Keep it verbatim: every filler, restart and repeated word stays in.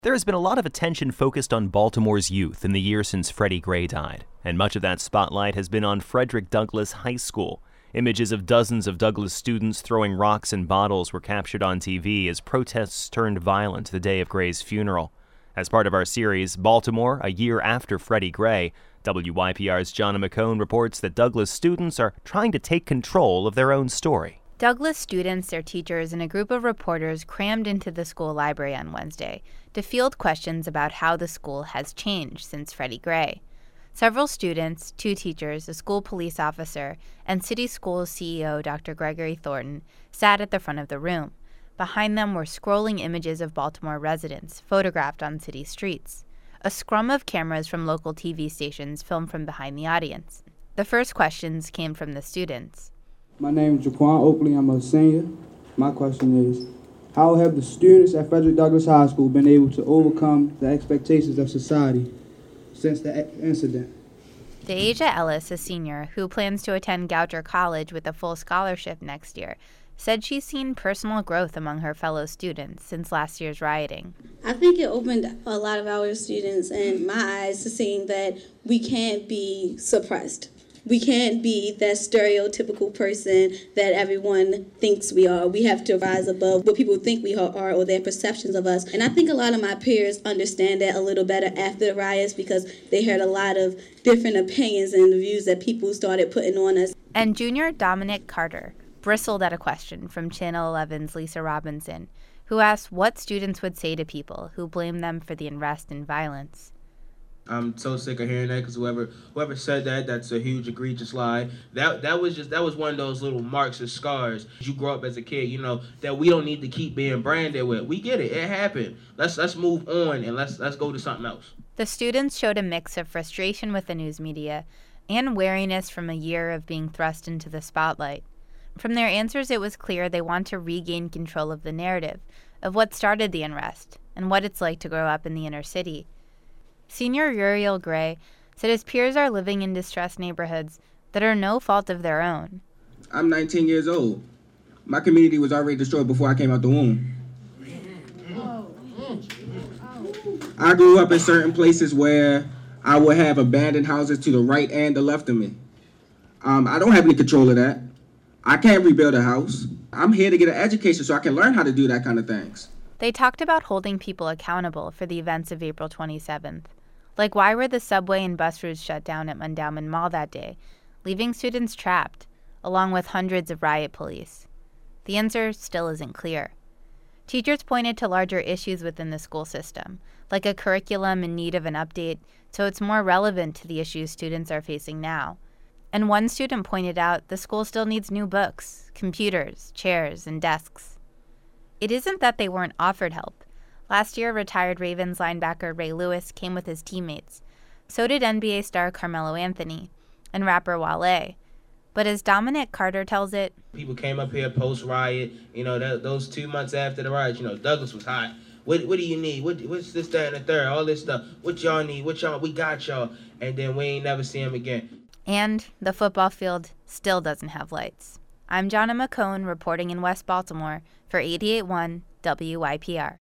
There has been a lot of attention focused on Baltimore's youth in the year since Freddie Gray died, and much of that spotlight has been on Frederick Douglass High School. Images of dozens of Douglass students throwing rocks and bottles were captured on T V as protests turned violent the day of Gray's funeral. As part of our series, Baltimore, a year after Freddie Gray, W Y P R's Jonna McCone reports that Douglass students are trying to take control of their own story. Douglass students, their teachers, and a group of reporters crammed into the school library on Wednesday to field questions about how the school has changed since Freddie Gray. Several students, two teachers, a school police officer, and City Schools C E O Doctor Gregory Thornton sat at the front of the room. Behind them were scrolling images of Baltimore residents photographed on city streets. A scrum of cameras from local T V stations filmed from behind the audience. The first questions came from the students. My name is Jaquan Oakley. I'm a senior. My question is, how have the students at Frederick Douglass High School been able to overcome the expectations of society since the incident? Deasia Ellis, a senior who plans to attend Goucher College with a full scholarship next year, said she's seen personal growth among her fellow students since last year's rioting. I think it opened a lot of our students and my eyes to seeing that we can't be suppressed. We can't be that stereotypical person that everyone thinks we are. We have to rise above what people think we are or their perceptions of us. And I think a lot of my peers understand that a little better after the riots because they heard a lot of different opinions and views that people started putting on us. And junior Dominic Carter bristled at a question from Channel eleven's Lisa Robinson, who asked what students would say to people who blame them for the unrest and violence. I'm so sick of hearing that because whoever whoever said that, that's a huge egregious lie. That that was just that was one of those little marks and scars you grow up as a kid, you know, that we don't need to keep being branded with. We get it, it happened. Let's let's move on and let's let's go to something else. The students showed a mix of frustration with the news media and wariness from a year of being thrust into the spotlight. From their answers, it was clear they want to regain control of the narrative, of what started the unrest, and what it's like to grow up in the inner city. Senior Uriel Gray said his peers are living in distressed neighborhoods that are no fault of their own. I'm nineteen years old. My community was already destroyed before I came out the womb. I grew up in certain places where I would have abandoned houses to the right and the left of me. Um, I don't have any control of that. I can't rebuild a house. I'm here to get an education so I can learn how to do that kind of things. They talked about holding people accountable for the events of April twenty-seventh. Like, why were the subway and bus routes shut down at Mondawmin Mall that day, leaving students trapped, along with hundreds of riot police? The answer still isn't clear. Teachers pointed to larger issues within the school system, like a curriculum in need of an update so it's more relevant to the issues students are facing now. And one student pointed out the school still needs new books, computers, chairs, and desks. It isn't that they weren't offered help. Last year, retired Ravens linebacker Ray Lewis came with his teammates. So did N B A star Carmelo Anthony and rapper Wale. But as Dominic Carter tells it, people came up here post-riot, you know, that, those two months after the riot, you know, Douglass was hot. What what do you need? What What's this, that, and the third? All this stuff. What y'all need? What y'all, we got y'all. And then we ain't never see him again. And the football field still doesn't have lights. I'm Jonna McCone reporting in West Baltimore for eighty-eight point one W Y P R.